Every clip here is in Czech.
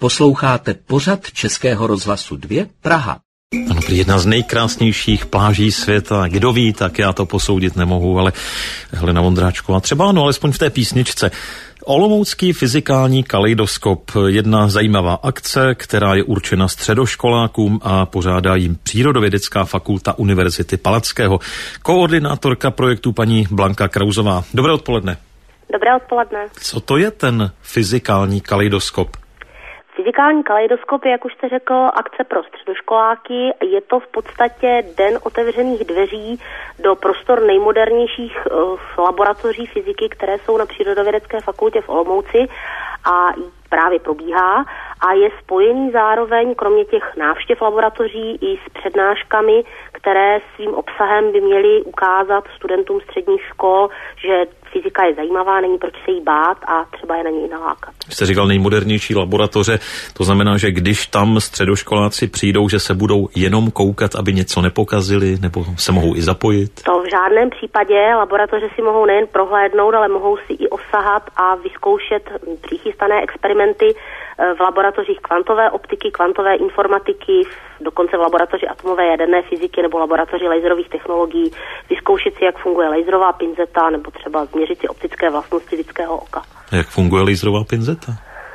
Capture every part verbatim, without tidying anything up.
Posloucháte pořad Českého rozhlasu dva Praha. Ano, jedna z nejkrásnějších pláží světa. Kdo ví, tak já to posoudit nemohu, ale Helena Vondráčková třeba ano, alespoň v té písničce. Olomoucký fyzikální kaleidoskop, jedna zajímavá akce, která je určena středoškolákům a pořádá jim Přírodovědecká fakulta Univerzity Palackého. Koordinátorka projektu paní Blanka Krauzová. Dobré odpoledne. Dobré odpoledne. Co to je ten fyzikální kaleidoskop? Fyzikální kaleidoskop je, jak už jste řekl, akce pro středoškoláky. Je to v podstatě den otevřených dveří do prostor nejmodernějších uh, laboratoří fyziky, které jsou na Přírodovědecké fakultě v Olomouci a právě probíhá a je spojený zároveň, kromě těch návštěv laboratoří, i s přednáškami, které svým obsahem by měly ukázat studentům středních škol, že fyzika je zajímavá, není proč se jí bát a třeba je na ní nalákat. Jste říkal nejmodernější laboratoře, to znamená, že když tam středoškoláci přijdou, že se budou jenom koukat, aby něco nepokazili, nebo se mohou i zapojit? To v žádném případě. Laboratoře si mohou nejen prohlédnout, ale mohou si i osahat a vyzkoušet přichystané experimenty v laboratořích kvantové optiky, kvantové informatiky, dokonce v laboratoři atomové jaderné fyziky nebo laboratoři laserových technologií, vyzkoušet si, jak funguje laserová pinzeta nebo třeba změřit si optické vlastnosti lidského oka. A jak funguje laserová pinzeta?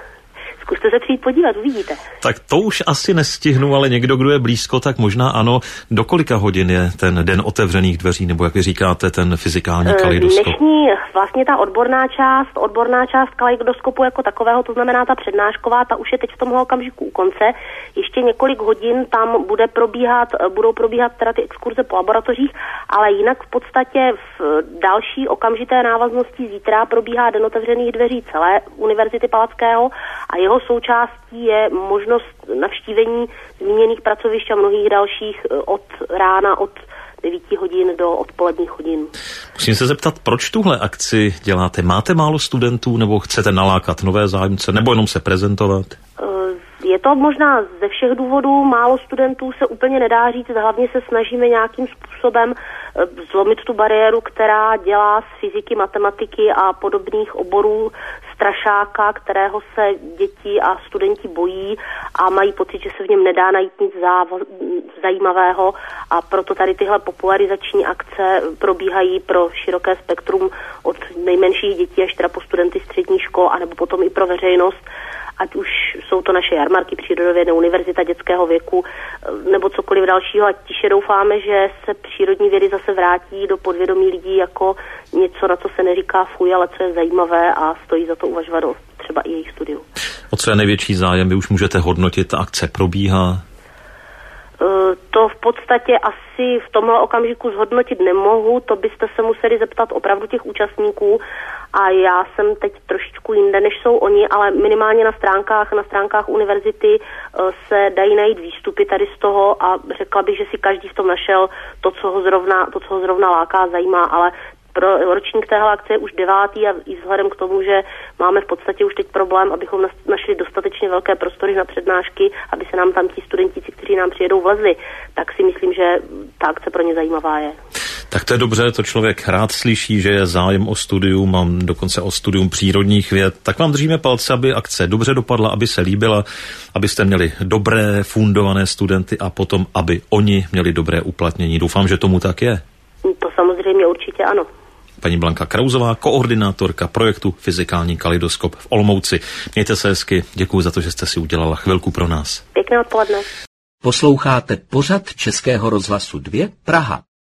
Zkuste se přijít podívat, uvidíte. Tak to už asi nestihnu, ale někdo, kdo je blízko, tak možná ano. Do kolika hodin je ten den otevřených dveří, nebo jak vy říkáte, ten fyzikální kaleidoskop? Dnešní vlastně ta odborná část, odborná část kaleidoskopu jako takového, to znamená ta přednášková, ta už je teď v tomhle okamžiku u konce. Ještě několik hodin tam bude probíhat, budou probíhat teda ty exkurze po laboratořích, ale jinak v podstatě v další okamžité návaznosti zítra probíhá den otevřených dveří celé Univerzity Palackého a jeho součástí je možnost navštívení zmíněných pracovišť a mnohých dalších od rána, od devíti hodin do odpoledních hodin. Musím se zeptat, proč tuhle akci děláte? Máte málo studentů, nebo chcete nalákat nové zájemce, nebo jenom se prezentovat? Je to možná ze všech důvodů, málo studentů se úplně nedá říct, hlavně se snažíme nějakým způsobem zlomit tu bariéru, která dělá z fyziky, matematiky a podobných oborů strašáka, kterého se děti a studenti bojí a mají pocit, že se v něm nedá najít nic záv- zajímavého a proto tady tyhle popularizační akce probíhají pro široké spektrum od nejmenších dětí až teda po studenty středních škol anebo potom i pro veřejnost. Ať už jsou to naše jarmarky, Přírodovědné univerzita dětského věku nebo cokoliv dalšího. A tiše doufáme, že se přírodní vědy zase vrátí do podvědomí lidí jako něco, na co se neříká fuj, ale co je zajímavé a stojí za to uvažovat o třeba i jejich studiu. O co je největší zájem? Vy už můžete hodnotit, ta akce probíhá? To v podstatě asi v tomhle okamžiku zhodnotit nemohu, to byste se museli zeptat opravdu těch účastníků a já jsem teď trošičku jinde, než jsou oni, ale minimálně na stránkách, na stránkách univerzity se dají najít výstupy tady z toho a řekla bych, že si každý v tom našel to, co ho zrovna, to, co ho zrovna láká, zajímá, ale pro ročník téhle akce je už devátý a i vzhledem k tomu, že máme v podstatě už teď problém, abychom našli dostatečně velké prostory na přednášky, aby se nám tam ti studentíci, kteří nám přijedou, vlezli, tak si myslím, že ta akce pro ně zajímavá je. Tak to je dobře, to člověk rád slyší, že je zájem o studium, mám dokonce o studium přírodních věd. Tak vám držíme palce, aby akce dobře dopadla, aby se líbila, abyste měli dobré fundované studenty a potom, aby oni měli dobré uplatnění. Doufám, že tomu tak je. To samozřejmě určitě ano. Paní Blanka Krauzová, koordinátorka projektu Fyzikální kaleidoskop v Olomouci. Mějte se hezky, děkuji za to, že jste si udělala chvilku pro nás. Pěkné odpoledne. Posloucháte pořad Českého rozhlasu dva Praha.